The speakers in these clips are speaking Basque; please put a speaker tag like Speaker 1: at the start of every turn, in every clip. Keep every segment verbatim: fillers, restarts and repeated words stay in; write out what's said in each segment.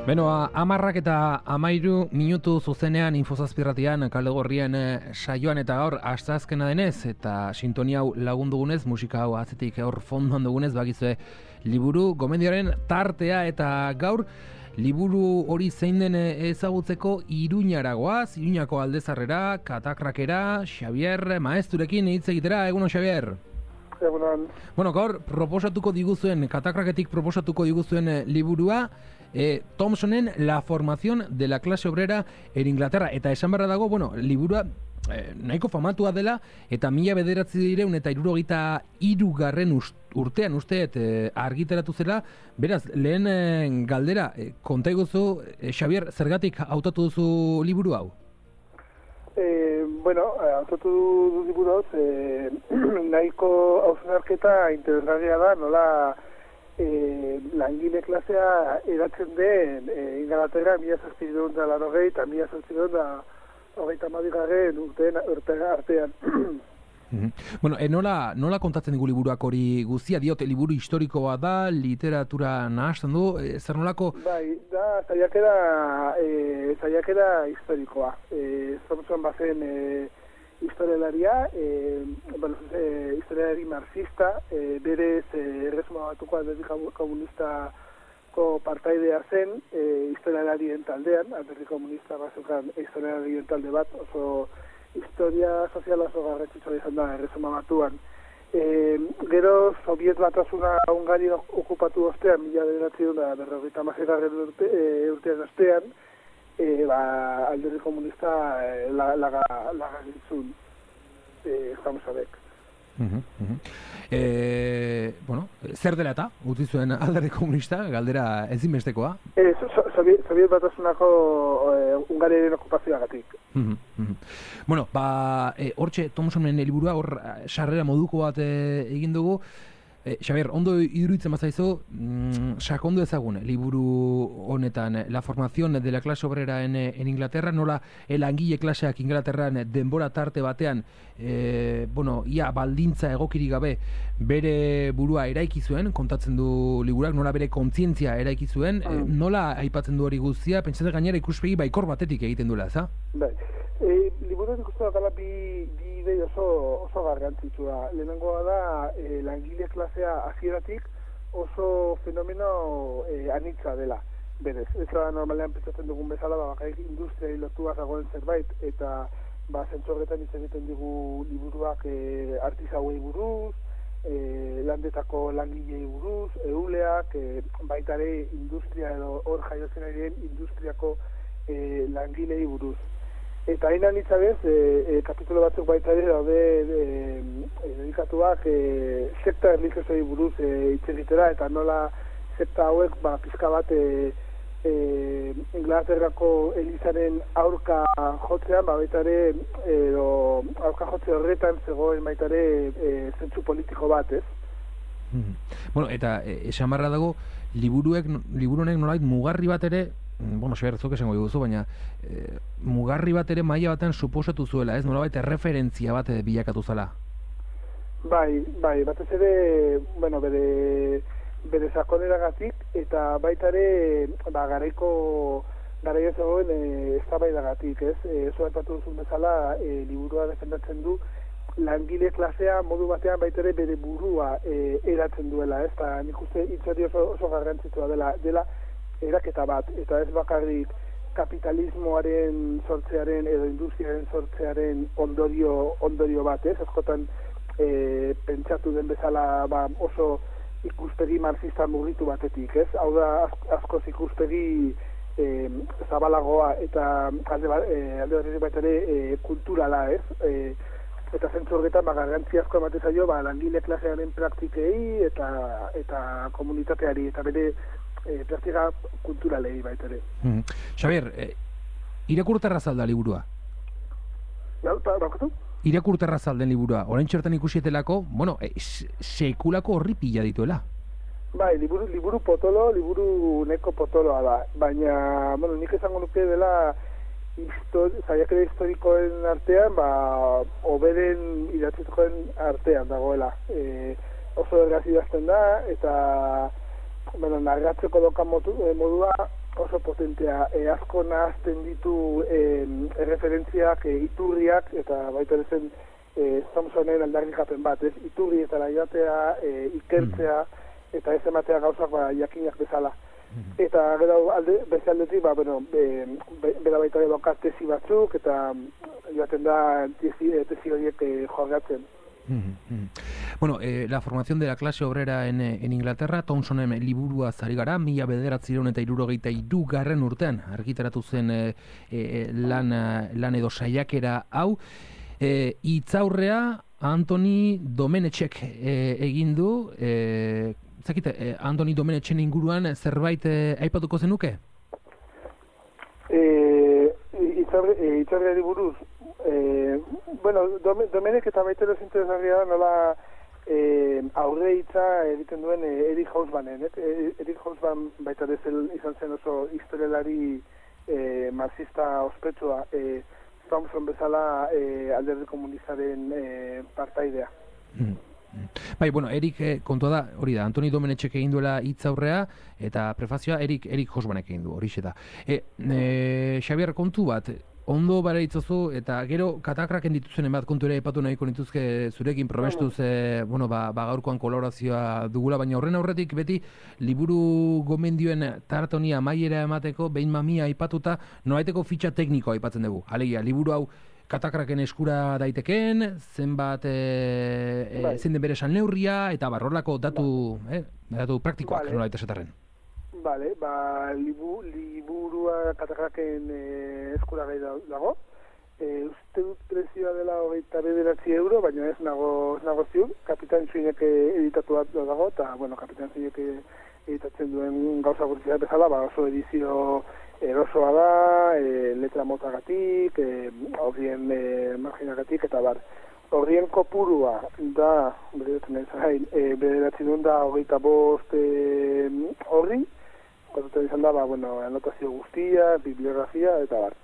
Speaker 1: Beno, amarrak eta amairu minutu zuzenean infozazpirratian Kaldegorrien saioan eta gaur asteazkena denez eta sintonia hau lagundugunez, musika hau atzetik hor fondoan dugunez, bakizue liburu gomendioaren tartea eta gaur liburu hori zein den ezagutzeko Iruñara goaz, Iruñako Aldezarrera, Katakrakera, Xabier Maesturekin hitz egitera. Egunon, Xabier.
Speaker 2: Egunon.
Speaker 1: Bueno, gaur proposatuko diguzuen, Katakraketik proposatuko diguzuen liburua, Eh, Thompsonen La formación de la clase obrera en Inglaterra. Eta esan barra dago, bueno, liburua eh, nahiko famatua dela, eta mila bederatzi direun eta hirurogeita hirugarren urtean usteet eh, argitaratu zela. Beraz, lehen eh, galdera, eh, konta iguzu, eh, Xabier, zergatik hautatu duzu liburu hau?
Speaker 2: Eh, bueno, hautatu du liburu hau, eh, nahiko hausnarketa interesgarria da, nola E, langile klasea eratzen den e, Ingalaterra mila zazpideun da lan hogei eta mila zazpideun da hogeita hamabigarren urtean artean.
Speaker 1: Bueno, e, nola, nola kontatzen digu liburuak hori guztia? Diote, liburu historikoa da, literatura nahasten du, e, zer nolako?
Speaker 2: Bai, da, zaiakera, e, zaiakera historikoa. E, Thompson bazen e, historialaria, eh, bueno, eh, historialari marxista, eh, berez eh, erresuma batuko alderdi komunistako partaidea zen, eh, historialarien taldean, alderdi komunista bazukan historialarien talde bat, oso historia soziala oso garrantzitsua izan da erresuma batuan. Eh, gero, Soviet batasuna Hungari okupatu ostean, mila bederatziehun eta berrogeita hamaseigarren urte, eh, urtean ostean, E, ba, alderdi komunista e, laga laga gintzun e, Thompsonek.
Speaker 1: Uh-huh, uh-huh. E, bueno, zer dela eta utzi zuen alderdi komunista, galdera ezinbestekoa?
Speaker 2: E, so, so, Soviet batasunako e, Hungariaren okupazioagatik.
Speaker 1: Uh-huh, uh-huh. Bueno, ba, e, hortxe Thompsonen liburua hor sarrera moduko bat e, egin dugu. Eh, Xabier, ondo iruditzen bazaizu, mm, sakondu ezagun liburu honetan, La formación de la clase obrera en, en Inglaterra, nola langile klaseak Inglaterran denbora tarte batean, eh, bueno, ia baldintza egokirik gabe bere burua eraiki zuen, kontatzen du liburak, nola bere kontzientzia eraiki zuen, eh, nola aipatzen du hori guztia, pentsatzen gainera ikuspegi baikor batetik egiten duela, ez da?
Speaker 2: Bai, e, liburu ikusten dela bi, bi idei oso, oso garrantzitsua. Lehenengoa da, e, langile klasea hasieratik oso fenomeno e, anitza dela. Berez, ez da normalean pentsatzen dugun bezala, ba, bakarik industria lotua zagoen zerbait, eta ba, zentzorretan hitz egiten digu liburuak e, artisauei buruz, e, landetako langilei buruz, euleak, e, baitare industria edo hor jaiotzen ari den industriako e, langilei buruz. Eta hain anitza bez, e, e, kapitulo batzuk baita ere daude e, e, dedikatuak e, sekta erlijiosei buruz hitz e, egitera, eta nola sekta hauek ba, pizka bat e, e, Inglaterrako elizaren aurka jotzean, ba, baita ere edo aurka jotze horretan zegoen baita ere e, zentzu politiko bat, ez?
Speaker 1: Hmm. Bueno, eta esan barra dago, liburuek, liburunek nolait mugarri bat ere, bueno, Xabier, zuk esango diguzu, baina e, mugarri bat ere maila batean suposatu zuela, ez? Nolabait erreferentzia bat bilakatu zala?
Speaker 2: Bai, bai, batez ere, bueno, bere, bere sakoneragatik, eta baita ere, ba, garaiko, garaia zegoen e, eztabaidagatik, ez? E, Zoatatu duzun bezala, e, liburua defendatzen du, langile klasea modu batean baita ere bere burua e, eratzen duela, ez? Eta nik uste hitz hori oso, oso garrantzitsua dela, dela eraketa bat, eta ez bakarrik kapitalismoaren sortzearen edo industriaren sortzearen ondorio ondorio bat, ez? Askotan e, pentsatu den bezala ba, oso ikuspegi marxista mugitu batetik, ez? Hau da askoz ikuspegi e, zabalagoa eta alde, e, alde horretik baita ere e, kulturala, ez? E, eta zentzu horretan ba, garrantzi asko ematen zaio ba, langile klasearen praktikei eta, eta komunitateari, eta bere E, praktika kulturalei baita ere.
Speaker 1: Mm. Xabier, e, irakurterra zalda liburua?
Speaker 2: Ja, bakatu?
Speaker 1: Irakurterra zalden liburua. Orain txertan ikusietelako, bueno, e, sekulako horri pila dituela.
Speaker 2: Bai, liburu, liburu potolo, liburu neko potoloa da. Baina, bueno, nik esango nuke dela histori, zaiakera historikoen artean, ba, oberen idatzizkoen artean dagoela. E, oso ergaz idazten da, eta bueno, narratzeko dokan modua oso potentea, e, asko nahazten ditu e, erreferentziak, e, iturriak, eta baita zen e, Thompsonen aldarrikapen bat, ez? Iturri eta laiatea, e, ikertzea, mm. eta ez ematea gauzak ba, jakinak bezala. Mm. Eta gero alde, beste aldetik, ba, bueno, be, be, bera baita edokat tesi batzuk, eta joaten da tesi, tesi horiek e, joagatzen.
Speaker 1: Mm-hmm. Bueno, eh, la formación de la clase obrera en, en Inglaterra, Thompsonen liburua zari gara, mila bederatziehun eta hirurogeita hirugarren urtean argitaratu zen eh, eh, lan, lan edo saiakera hau. Eh, itzaurrea Antoni Domenechek eh, egin du, eh, zakite, eh, Antoni Domenetxen inguruan zerbait eh, aipatuko zenuke?
Speaker 2: Eh, itzaurreari buruz, Eh, bueno, Domenek eta baita ez interesgarria da nola eh, aurre hitza egiten duen eh, Eric Hobsbanen. Eh? Eric Hobsban baita ez izan zen oso historialari eh, marxista ospetsua, eh, Thompson bezala eh, alderdi komunistaren eh, partaidea.
Speaker 1: Mm. Bai, bueno, Erik eh, kontua da, hori da, Antoni Domenetxek egin duela hitz aurrea, eta prefazioa Erik, Erik Hobsbanek egin du, horixe da. E, e, Xabier, kontu bat, ondo bara itzozu, eta gero katakraken dituzen bat kontu ere epatu nahiko nituzke zurekin probestuz, e, bueno, ba, ba gaurkoan kolaborazioa dugula, baina horren aurretik beti liburu gomendioen tartonia maiera emateko, behin mamia aipatuta, noraiteko fitxa teknikoa aipatzen dugu. Alegia, liburu hau katakraken eskura daitekeen, zenbat e, e, zein den bere salneurria, eta barrolako datu, eh, datu praktikoak, vale. Noraita esatarren.
Speaker 2: Bale, ba, libu, liburua katakraken e, eskura gai dago. E, uste dut prezioa dela hogeita bederatzi euro, baina ez nago, ez nago ziur. Kapitan Zuinek editatu bat dago, eta, bueno, Kapitan Zuinek editatzen duen gauza gurtzea bezala, ba, oso edizio erosoa da, e, letra motagatik, e, horrien e, marginagatik, eta bar. Horrien kopurua da, bederatzi duen da, hogeita bost e, horri, kontuta izan da, ba, bueno, anotazio guztia, bibliografia, eta bar.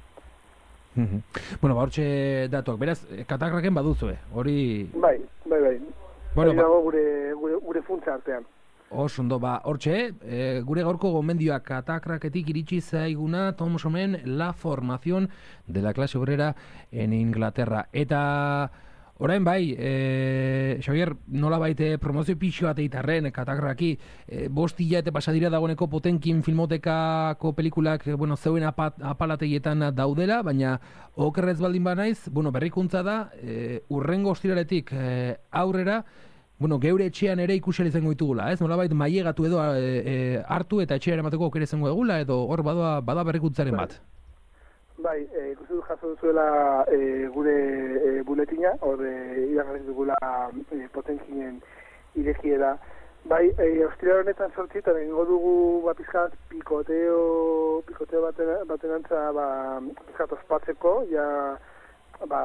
Speaker 1: Mm-hmm. Bueno, ba, hortxe datuak, beraz, katakraken baduzue, hori...
Speaker 2: Bai, bai, bai.
Speaker 1: Bueno,
Speaker 2: ba... dago gure, gure, gure funtza artean.
Speaker 1: Osondo, ba, hortxe, e, gure gaurko gomendioak katakraketik iritsi zaiguna Thompsonen La formación de la clase obrera en Inglaterra. Eta... Orain bai, e, Xavier, nola baite promozio pixoa teitarren, katakraki, e, bost hilabete pasadira dagoeneko Potenkin filmotekako pelikulak, bueno, zeuen apat, apalateietan daudela, baina okerrez baldin banaiz, bueno, berrikuntza da, e, urrengo ostiraletik e, aurrera, bueno, geure etxean ere ikusi izango ditugula, ez? Nola bait mailegatu edo e, e, hartu eta etxean emateko aukera izango egula, edo hor bada, bada berrikuntzaren bat.
Speaker 2: Bai, e, ikusi du jaso duzuela e, gure e, buletina, hor e, iragarri dugula e, Potenkinen irekiera. Bai, e, ostira honetan sortzitan egingo dugu ba, pizkat pikoteo, pikoteo baten, baten antza ba, pizkat ospatzeko, ja ba,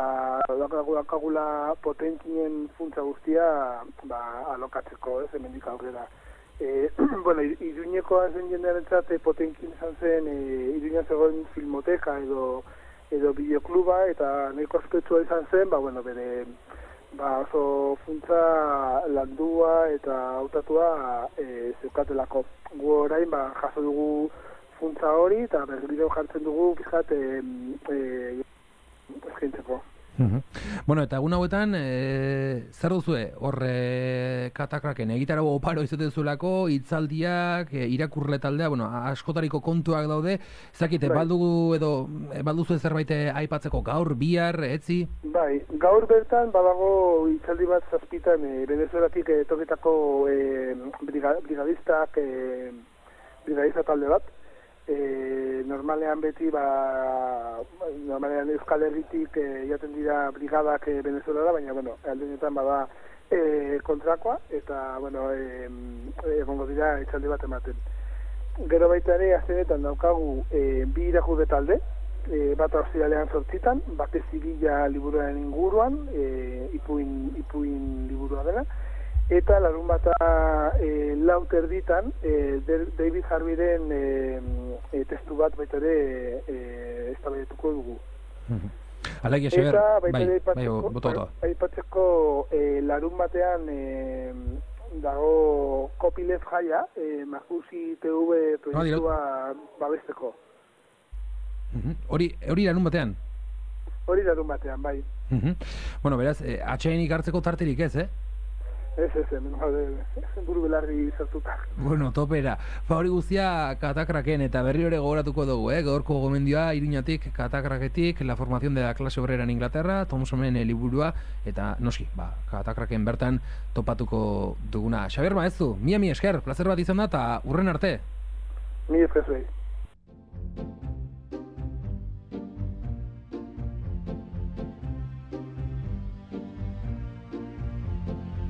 Speaker 2: dakagula Potenkinen funtza guztia ba, alokatzeko, ez, hemendik aurrera. E, bueno, Iruñekoa zen jendearentzat Potenkin izan zen e, Iruñan zegoen filmoteka edo edo bideokluba, eta nahiko ospetsua izan zen, ba, bueno, bere ba, oso funtza landua eta hautatua e, zeukatelako. Gu orain ba, jaso dugu funtza hori, eta berriro jartzen dugu pizkat e, e, eskaintzeko.
Speaker 1: Uh-huh. Bueno, eta egun hauetan, e, zer duzue, hor e, katakraken egitarago oparo izaten zuelako, hitzaldiak, e, irakurle taldea, bueno, askotariko kontuak daude, zakite, bai. baldugu edo, e, balduzu zerbait aipatzeko gaur, bihar, etzi?
Speaker 2: Bai, gaur bertan badago hitzaldi bat zazpitan, e, Venezuelatik e, toketako e, brigadistak, e, brigadista talde bat, E, normalean beti ba, normalean Euskal Herritik e, jaten dira brigadak e, Venezuela, baina bueno, aldenetan bada e, kontrakoa, eta bueno, e, egongo dira etxaldi bat ematen. Gero baita ere aztenetan daukagu e, bi irakurle talde, e, bat australian sortzitan, bate zibila liburuaren inguruan, e, ipuin, ipuin liburua dela, eta larun bata e, laut erditan e, David Harveyren e, e, testu bat baita ere e, eztabaidetuko dugu.
Speaker 1: Mm-hmm. Alagia, Xabier,
Speaker 2: eta baita
Speaker 1: bai,
Speaker 2: ere aipatzeko,
Speaker 1: bai,
Speaker 2: aipatzeko e, larun batean e, dago Kopilev jaia, e, Mahusi T V proiektua babesteko.
Speaker 1: Hori, hori larun batean?
Speaker 2: Hori larun batean, bai.
Speaker 1: Bueno, beraz, eh, atxeainik hartzeko tarterik ez, eh?
Speaker 2: Ez, ez, hemen buru belarri zartuta.
Speaker 1: Bueno, topera. Ba, hori guztia katakraken eta berri hori gogoratuko dugu, eh? Gaurko gomendioa Iruñatik, katakraketik, la formación de la clase obrera en Inglaterra, Thompsonen liburua, eta noski, ba, katakraken bertan topatuko duguna. Xabier Maestu, mia mi esker, placer bat izan da, eta urren arte.
Speaker 2: Mi esker zuei.